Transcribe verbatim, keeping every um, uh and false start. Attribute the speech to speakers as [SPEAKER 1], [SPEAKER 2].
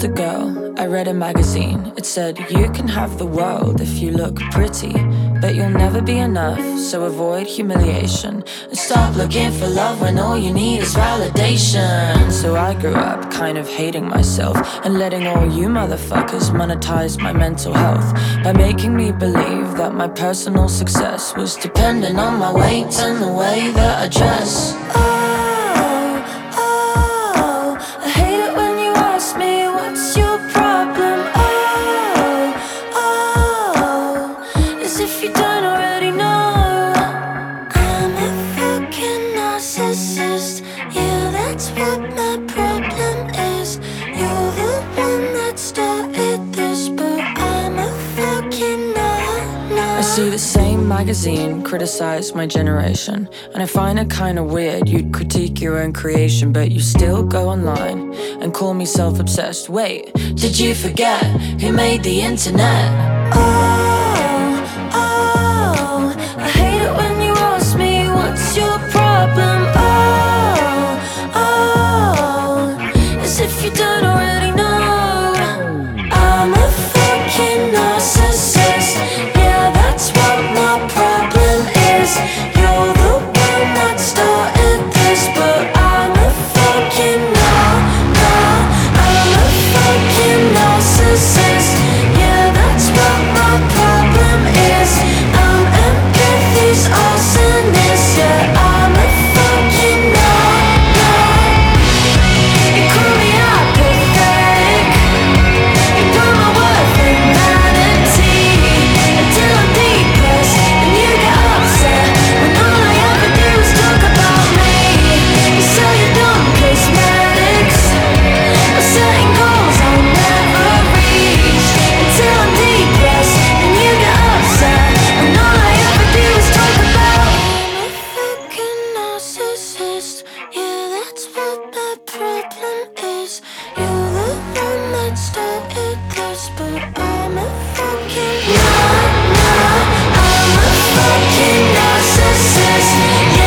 [SPEAKER 1] ago, I read a magazine. It said, you can have the world if you look pretty, but you'll never be enough, so avoid humiliation and stop looking for love when all you need is validation. So I grew up kind of hating myself and letting all you motherfuckers monetize my mental health by making me believe that my personal success was dependent on my weight and the way that I dress. Oh, see the same magazine criticize my generation, and I find it kinda weird you'd critique your own creation, but you still go online and call me self-obsessed. Wait, did you forget who made the internet? Oh, oh, I hate it when you ask me what's your problem. Oh, oh, as if you don't already know. I'm a fucking narcissist. That's what my problem is. You're the one that started this, but I'm a fucking nar, nar. I'm a fucking narcissist. Yeah, that's what my problem is. I'm empathy's arsonist. Yeah, I'm a fucking nar, nar. You call me apathetic. You put my worth in vanity until I'm depressed and you get upset when all I ever do is talk about me. You sell your dumb cosmetics or setting goals I'll never reach until I'm depressed and you get upset when all I ever do is talk about. I'm a fucking narcissist. Yeah, that's what my problem is. You're the one that started this, but I'm a fucking nar, nar. I'm a fucking narcissist. Yeah.